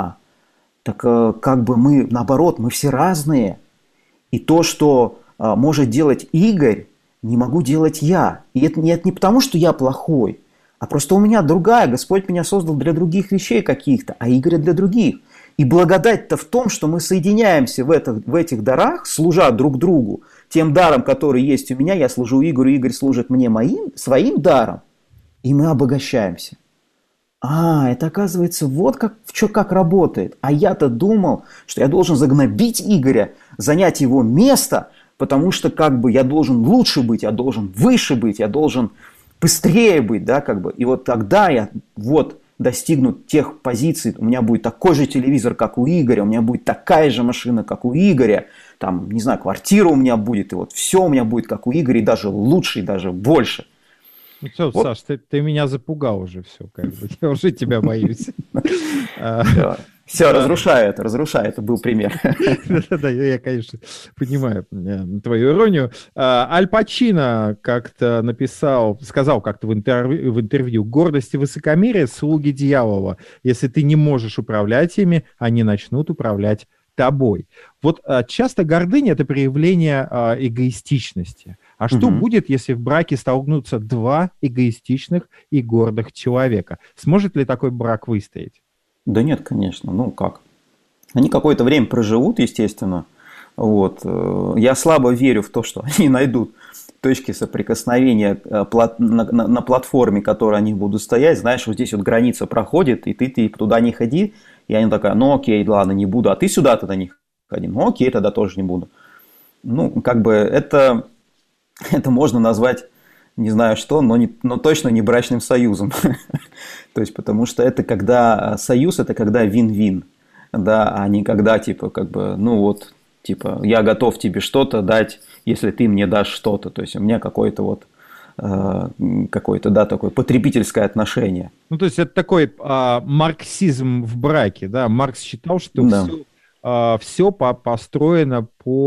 как бы мы, наоборот, мы все разные. И то, что может делать Игорь, не могу делать я. И это не потому, что я плохой, а просто у меня другая. Господь меня создал для других вещей каких-то, а Игоря для других. И благодать-то в том, что мы соединяемся в этих дарах, служа друг другу. Тем даром, который есть у меня, я служу Игорю, Игорь служит мне своим даром. И мы обогащаемся. Это оказывается вот как работает. А я-то думал, что я должен загнобить Игоря, занять его место, потому что я должен лучше быть, я должен выше быть, я должен быстрее быть, да, И вот тогда я достигну тех позиций, у меня будет такой же телевизор, как у Игоря, у меня будет такая же машина, как у Игоря, там, не знаю, квартира у меня будет, и вот все у меня будет, как у Игоря, и даже лучше, и даже больше.
Ну все, вот. Саш, ты меня запугал уже, все, я уже тебя боюсь.
Все, разрушаю это был пример.
Да, я, конечно, понимаю твою иронию. Аль Пачино как-то сказал как-то в интервью: гордость и высокомерие — слуги дьявола. Если ты не можешь управлять ими, они начнут управлять тобой. Вот часто гордыня — это проявление эгоистичности. А что будет, если в браке столкнутся два эгоистичных и гордых человека? Сможет ли такой брак выстоять?
Да нет, конечно. Ну как? Они какое-то время проживут, естественно. Я слабо верю в то, что они найдут точки соприкосновения на платформе, которой они будут стоять. Знаешь, вот здесь вот граница проходит, и ты туда не ходи. И они такая: ну окей, ладно, не буду. А ты сюда тогда не ходи. Ну окей, тогда тоже не буду. Это можно назвать, не знаю что, но точно не брачным союзом. То есть, потому что это когда союз, это когда вин-вин, да, а не когда, я готов тебе что-то дать, если ты мне дашь что-то. То есть, у меня какое-то такое потребительское отношение.
Ну, то есть, это такой марксизм в браке, да? Маркс считал, что все построено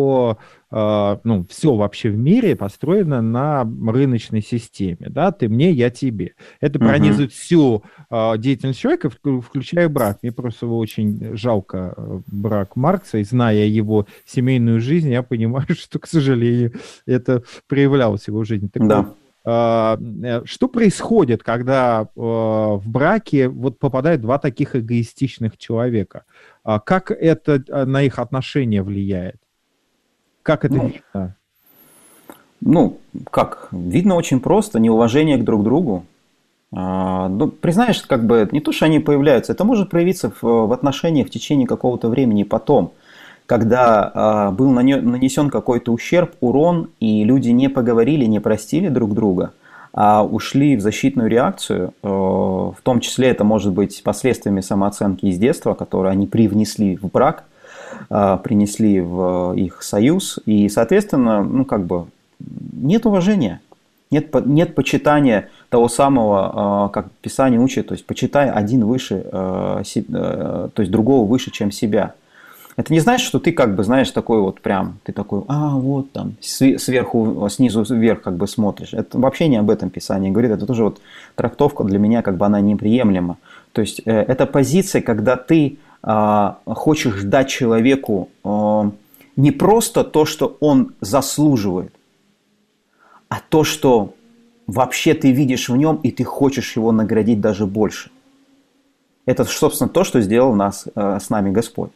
все вообще в мире построено на рыночной системе, да, ты мне, я тебе. Это пронизывает всю деятельность человека, включая брак. Мне просто очень жалко брак Маркса, и зная его семейную жизнь, я понимаю, что, к сожалению, это проявлялось в его жизни. Что происходит, когда в браке попадают два таких эгоистичных человека? Как это на их отношения влияет? Как это видно?
Видно очень просто: неуважение друг к другу. Признаешь, не то, что они появляются, это может проявиться в отношениях в течение какого-то времени потом, когда был нанесен какой-то ущерб, урон, и люди не поговорили, не простили друг друга, а ушли в защитную реакцию. В том числе это может быть последствиями самооценки из детства, которые они привнесли в брак, принесли в их союз, и, соответственно, нет уважения, нет почитания того самого, как Писание учит, то есть почитай один выше, то есть другого выше, чем себя. Это не значит, что ты такой ты такой, сверху, снизу вверх смотришь. Это вообще не об этом Писание говорит, это тоже трактовка для меня, она неприемлема. То есть это позиция, когда ты хочешь дать человеку не просто то, что он заслуживает, а то, что вообще ты видишь в нем, и ты хочешь его наградить даже больше. Это, собственно, то, что сделал с нами Господь.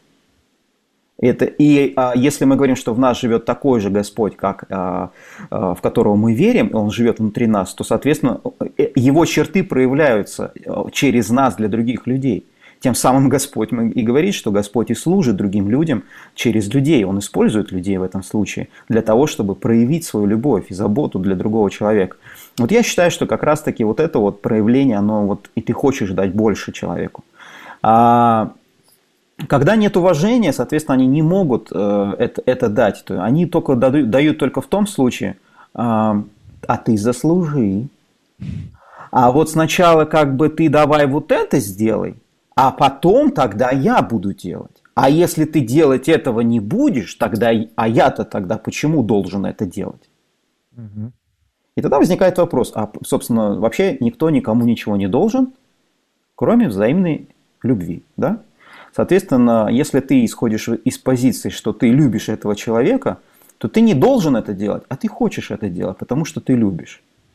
Если мы говорим, что в нас живет такой же Господь, в которого мы верим, и Он живет внутри нас, то, соответственно, Его черты проявляются через нас для других людей. Тем самым Господь и говорит, что Господь и служит другим людям через людей. Он использует людей в этом случае для того, чтобы проявить свою любовь и заботу для другого человека. Я считаю, что как раз-таки это проявление, и ты хочешь дать больше человеку. Когда нет уважения, соответственно, они не могут это дать. Они только дают только в том случае: а ты заслужи. А сначала ты давай это сделай, а потом тогда я буду делать. А если ты делать этого не будешь, тогда я-то тогда почему должен это делать? И тогда возникает вопрос: собственно, вообще никто никому ничего не должен, кроме взаимной любви, да? Соответственно, если ты исходишь из позиции, что ты любишь этого человека, то ты не должен это делать, а ты хочешь это делать, потому что ты любишь.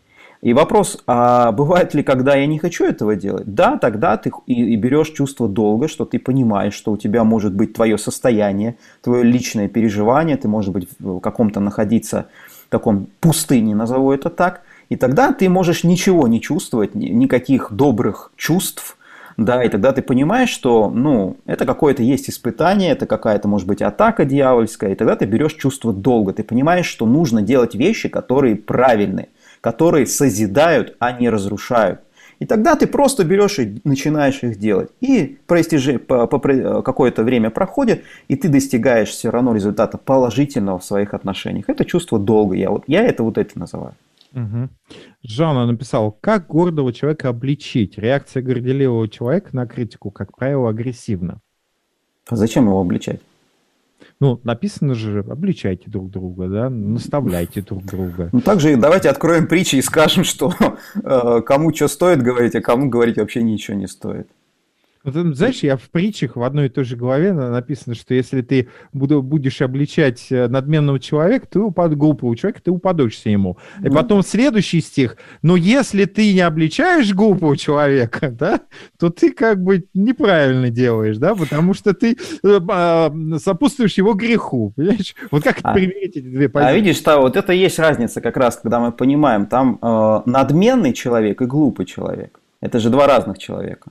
И вопрос, а бывает ли, когда я не хочу этого делать? Да, тогда ты и берешь чувство долга, что ты понимаешь, что у тебя может быть твое состояние, твое личное переживание, ты, может быть, в каком-то находиться, в таком пустыне, назову это так, и тогда ты можешь ничего не чувствовать, никаких добрых чувств, да, и тогда ты понимаешь, что, ну, это какое-то есть испытание, это какая-то, может быть, атака дьявольская, и тогда ты берешь чувство долга, ты понимаешь, что нужно делать вещи, которые правильные, которые созидают, а не разрушают. И тогда ты просто берешь и начинаешь их делать. И какое-то время проходит, и ты достигаешь все равно результата положительного в своих отношениях. Это чувство долга. Я это вот это называю.
Угу. Жанна написал, как гордого человека обличить? Реакция горделивого человека на критику, как правило, агрессивна.
А зачем его обличать?
Ну, написано же, обличайте друг друга, да, наставляйте друг друга.
Ну, также давайте откроем притчи и скажем, что кому что стоит говорить, а кому говорить вообще ничего не стоит.
Вот, знаешь, я в притчах в одной и той же главе написано, что если ты будешь обличать надменного человека, ты глупого человека, ты упадешься ему. И потом следующий стих, но если ты не обличаешь глупого человека, да, то ты как бы неправильно делаешь, да, потому что ты сопутствуешь его греху, понимаешь? Вот как примерить эти две позиции?
А видишь, вот это и есть разница как раз, когда мы понимаем, там надменный человек и глупый человек. Это же два разных человека.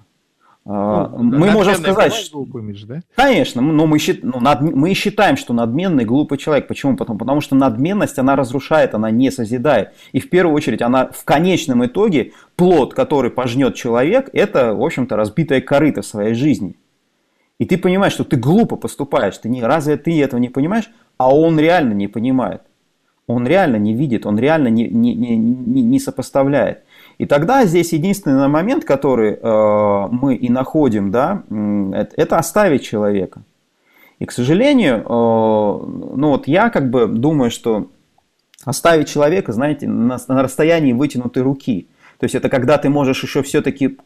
Мы можем сказать, что...
да?
Конечно, но мы считаем, что надменный глупый человек. Почему? Потому что надменность, она разрушает, она не созидает. И в первую очередь, она в конечном итоге, плод, который пожнет человек, это, в общем-то, разбитое корыто в своей жизни. И ты понимаешь, что ты глупо поступаешь. Разве ты этого не понимаешь? А он реально не понимает. Он реально не видит, он реально не сопоставляет. И тогда здесь единственный момент, который мы и находим, да, это оставить человека. И, к сожалению, ну вот я как бы думаю, что оставить человека, знаете, на расстоянии вытянутой руки. То есть это когда ты можешь еще все-таки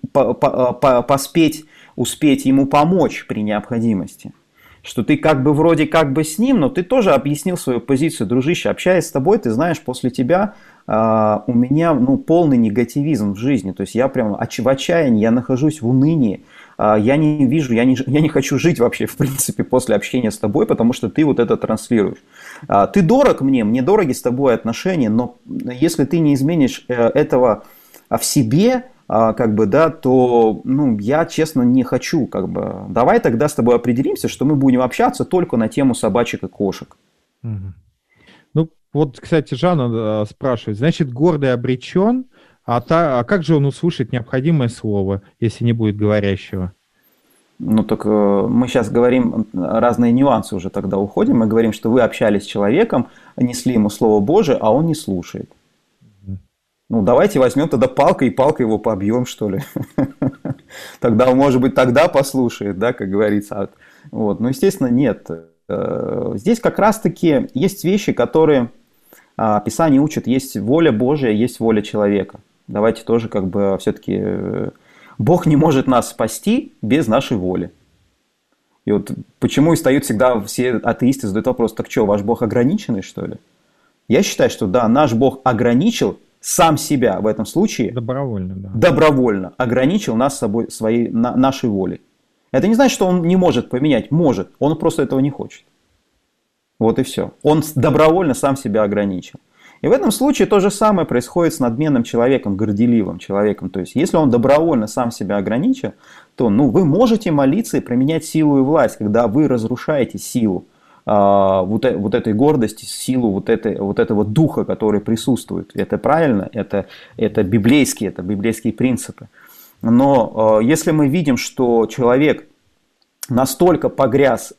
успеть ему помочь при необходимости. Что ты как бы вроде как бы с ним, но ты тоже объяснил свою позицию, дружище. Общаясь с тобой, ты знаешь, после тебя у меня полный негативизм в жизни. То есть я прям в отчаянии, я нахожусь в унынии. Я не вижу, я не хочу жить вообще, в принципе, после общения с тобой, потому что ты вот это транслируешь. Ты дорог мне дороги с тобой отношения, но если ты не изменишь этого в себе, как бы, да, то, я, честно, не хочу, как бы. Давай тогда с тобой определимся, что мы будем общаться только на тему собачек и кошек.
Угу. Ну, вот, кстати, Жанна спрашивает, значит, гордый обречен, а как же он услышит необходимое слово, если не будет говорящего?
Ну, так мы сейчас говорим разные нюансы уже тогда уходим. Мы говорим, что вы общались с человеком, несли ему Слово Божие, а он не слушает. Ну, давайте возьмем тогда палкой его побьем, что ли. Тогда, может быть, тогда послушает, да, как говорится. Вот. Но, естественно, нет. Здесь как раз-таки есть вещи, которые Писание учит. Есть воля Божия, есть воля человека. Давайте тоже как бы все-таки... Бог не может нас спасти без нашей воли. И вот почему и встают всегда все атеисты, задают вопрос, так что, ваш Бог ограниченный, что ли? Я считаю, что да, наш Бог ограничил сам себя в этом случае.
Добровольно, да.
Добровольно ограничил нас нашей волей. Это не значит, что он не может поменять. Может. Он просто этого не хочет. Вот и все. Он добровольно сам себя ограничил. И в этом случае то же самое происходит с надменным человеком, горделивым человеком. То есть, если он добровольно сам себя ограничил, то вы можете молиться и применять силу и власть, когда вы разрушаете силу вот этой гордости, силу вот этого духа, который присутствует. Это правильно, это библейские принципы. Но если мы видим, что человек настолько погряз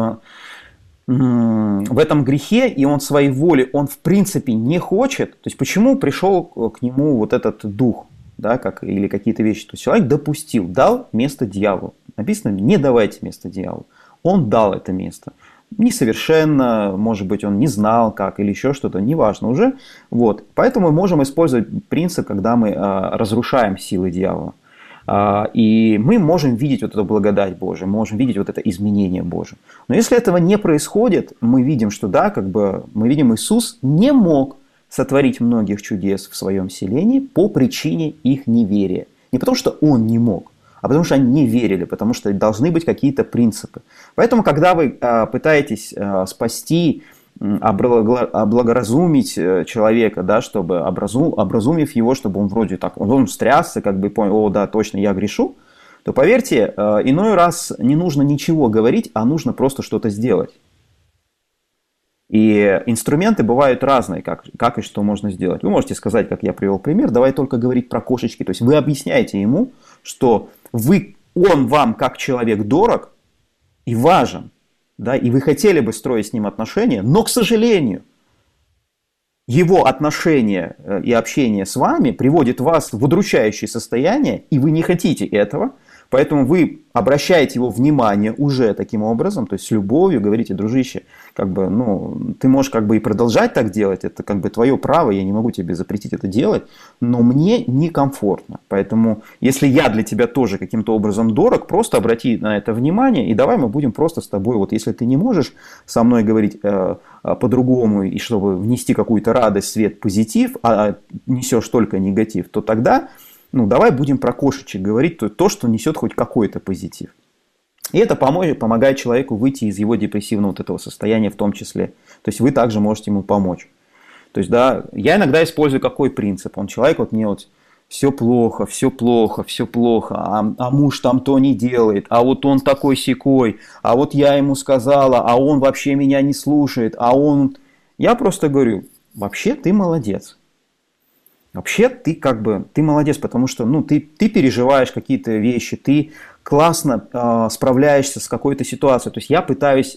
в этом грехе, и он своей воли, он в принципе не хочет, то есть почему пришел к нему вот этот дух, да, или какие-то вещи, то есть человек допустил, дал место дьяволу. Написано, не давайте место дьяволу. Он дал это место. Несовершенно, может быть, он не знал как, или еще что-то, неважно уже. Вот. Поэтому мы можем использовать принцип, когда мы разрушаем силы дьявола. И мы можем видеть вот эту благодать Божию, мы можем видеть вот это изменение Божие. Но если этого не происходит, мы видим, что да, как бы мы видим, Иисус не мог сотворить многих чудес в своем селении по причине их неверия. Не потому, что он не мог, а потому, что они не верили, потому что должны быть какие-то принципы. Поэтому, когда вы пытаетесь спасти, облагоразумить человека, да, чтобы образумив его, чтобы он вроде так, он встрясся, как бы понял, о, да, точно, я грешу, то поверьте, иной раз не нужно ничего говорить, а нужно просто что-то сделать. И инструменты бывают разные, как и что можно сделать. Вы можете сказать, как я привел пример, давай только говорить про кошечки. То есть вы объясняете ему, что он вам как человек дорог и важен, да, и вы хотели бы строить с ним отношения, но, к сожалению, его отношения и общение с вами приводит вас в удручающее состояние, и вы не хотите этого. Поэтому вы обращаете его внимание уже таким образом, то есть с любовью, говорите, дружище, как бы, ну, ты можешь как бы и продолжать так делать, это как бы твое право, я не могу тебе запретить это делать, но мне некомфортно. Поэтому, если я для тебя тоже каким-то образом дорог, просто обрати на это внимание, и давай мы будем просто с тобой, вот если ты не можешь со мной говорить по-другому, и чтобы внести какую-то радость, свет, позитив, а несешь только негатив, то тогда... Ну, давай будем про кошечек говорить, то, что несет хоть какой-то позитив. И это помогает человеку выйти из его депрессивного вот этого состояния в том числе. То есть вы также можете ему помочь. То есть, да, я иногда использую какой принцип. Человек вот мне вот все плохо, а муж там то не делает, а вот он такой-сякой, а вот я ему сказала, а он вообще меня не слушает, Я просто говорю, вообще ты молодец. Вообще ты ты молодец, потому что ты переживаешь какие-то вещи, ты классно справляешься с какой-то ситуацией. То есть я пытаюсь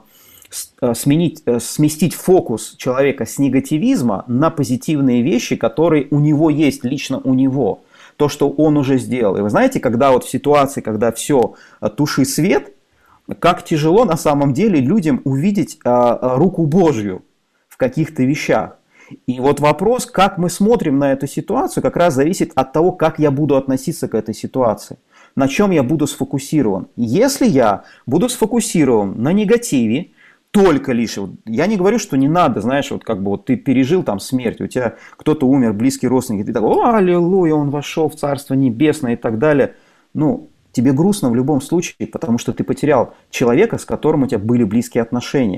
сместить фокус человека с негативизма на позитивные вещи, которые у него есть, лично у него. То, что он уже сделал. И вы знаете, когда вот в ситуации, когда все, туши свет, как тяжело на самом деле людям увидеть руку Божью в каких-то вещах. И вот вопрос, как мы смотрим на эту ситуацию, как раз зависит от того, как я буду относиться к этой ситуации, на чем я буду сфокусирован. Если я буду сфокусирован на негативе, только лишь, я не говорю, что не надо, знаешь, вот как бы вот ты пережил там смерть, у тебя кто-то умер, близкий родственник, и ты такой, о, аллилуйя, он вошел в Царство Небесное и так далее. Тебе грустно в любом случае, потому что ты потерял человека, с которым у тебя были близкие отношения.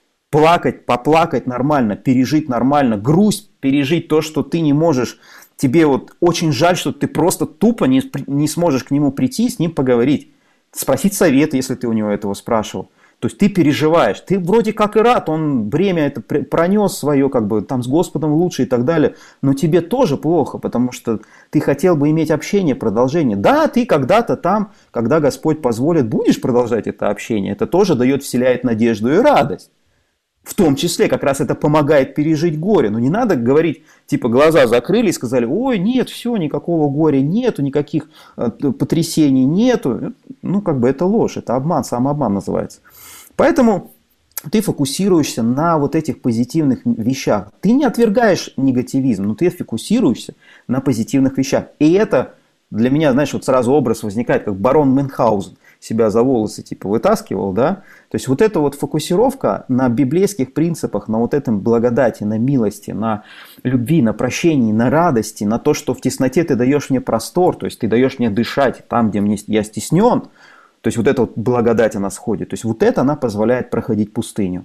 Поплакать нормально, пережить нормально, грусть пережить то, что ты не можешь, тебе вот очень жаль, что ты просто тупо не сможешь к нему прийти, с ним поговорить, спросить совет, если ты у него этого спрашивал. То есть ты переживаешь, ты вроде как и рад, он бремя это пронес свое, как бы там с Господом лучше и так далее, но тебе тоже плохо, потому что ты хотел бы иметь общение, продолжение. Да, ты когда-то там, когда Господь позволит, будешь продолжать это общение, это тоже вселяет надежду и радость. В том числе как раз это помогает пережить горе. Но не надо говорить, типа глаза закрыли и сказали, ой, нет, все, никакого горя нету, никаких потрясений нету. Это ложь, это обман, самообман называется. Поэтому ты фокусируешься на вот этих позитивных вещах. Ты не отвергаешь негативизм, но ты фокусируешься на позитивных вещах. И это для меня, знаешь, вот сразу образ возникает, как барон Мюнхгаузен себя за волосы вытаскивал, да, то есть вот эта вот фокусировка на библейских принципах, на вот этом благодати, на милости, на любви, на прощении, на радости, на то, что в тесноте ты даешь мне простор, то есть ты даешь мне дышать там, где я стеснен, то есть вот эта вот благодать она сходит, то есть вот это она позволяет проходить пустыню.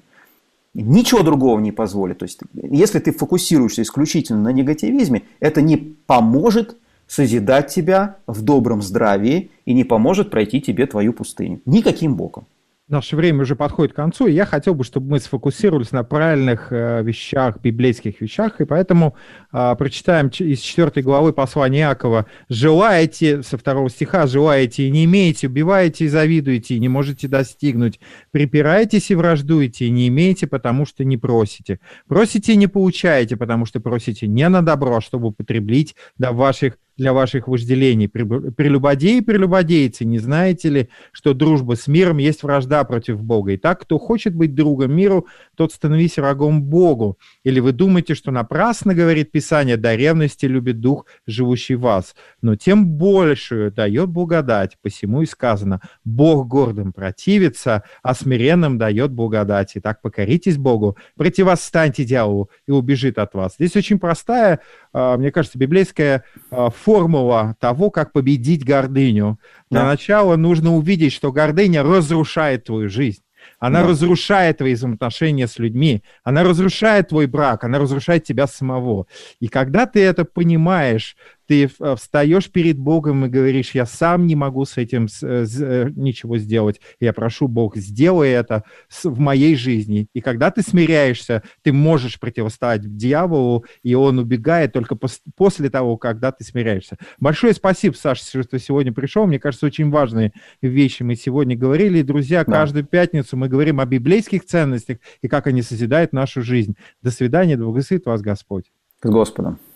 Ничего другого не позволит, то есть если ты фокусируешься исключительно на негативизме, это не поможет созидать тебя в добром здравии и не поможет пройти тебе твою пустыню. Никаким боком.
Наше время уже подходит к концу, и я хотел бы, чтобы мы сфокусировались на правильных вещах, библейских вещах, и поэтому прочитаем из 4 главы послания Иакова. «Желаете», со 2 стиха, «желаете и не имеете, убиваете и завидуете, и не можете достигнуть, припираетесь и враждуете, и не имеете, потому что не просите. Просите и не получаете, потому что просите не на добро, чтобы употреблить для ваших вожделений. Прелюбодеи и прелюбодейцы, не знаете ли, что дружба с миром есть вражда против Бога? Итак, кто хочет быть другом миру, тот становись врагом Богу. Или вы думаете, что напрасно, говорит Писание, до ревности любит Дух, живущий в вас. Но тем большую дает благодать, посему и сказано, Бог гордым противится, а смиренным дает благодать. Итак, покоритесь Богу, противостаньте дьяволу, и убежит от вас. Здесь очень простая, мне кажется, библейская формула того, как победить гордыню. Для начала нужно увидеть, что гордыня разрушает твою жизнь. Она разрушает твои взаимоотношения с людьми, она разрушает твой брак, она разрушает тебя самого. И когда ты это понимаешь, ты встаешь перед Богом и говоришь, я сам не могу с этим ничего сделать. Я прошу, Бог, сделай это в моей жизни. И когда ты смиряешься, ты можешь противостоять дьяволу, и он убегает только после того, когда ты смиряешься. Большое спасибо, Саша, что сегодня пришел. Мне кажется, очень важные вещи мы сегодня говорили. И, друзья, каждую пятницу мы говорим о библейских ценностях и как они созидают нашу жизнь. До свидания, да благословит вас Господь.
С Господом.